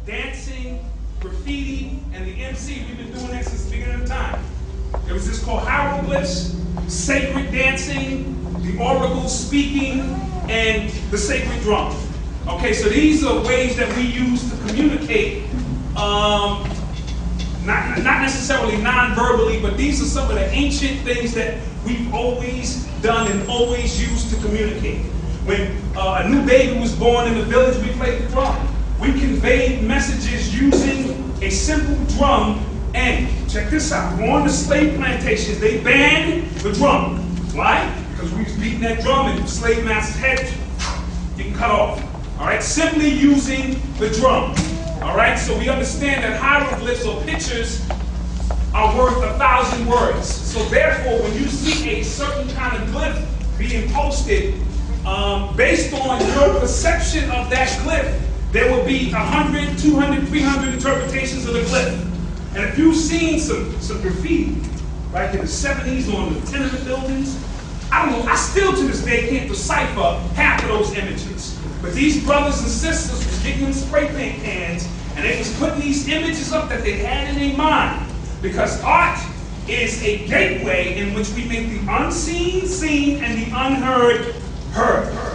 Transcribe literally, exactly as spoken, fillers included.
dancing, graffiti, and the M C. We've been doing that since the beginning of time. There was this called hieroglyphs, sacred dancing, the oracles speaking, and the sacred drum. Okay, so these are ways that we use to communicate, um, not, not necessarily non-verbally, but these are some of the ancient things that we've always done and always used to communicate. When uh, a new baby was born in the village, we played the drum. We conveyed messages using a simple drum. And check this out, on the slave plantations, they banned the drum. Why? Because we was beating that drum and the slave master's head getting cut off. All right, simply using the drum. All right, so we understand that hieroglyphs or pictures are worth a thousand words. So therefore, when you see a certain kind of glyph being posted, um, based on your perception of that glyph, there will be one hundred, two hundred, three hundred interpretations of the glyph. And if you've seen some, some graffiti, right, in the seventies on the tenement buildings, I don't know, I still to this day can't decipher half of those images. But these brothers and sisters was getting them spray paint cans, and they was putting these images up that they had in their mind. Because art is a gateway in which we make the unseen seen and the unheard heard.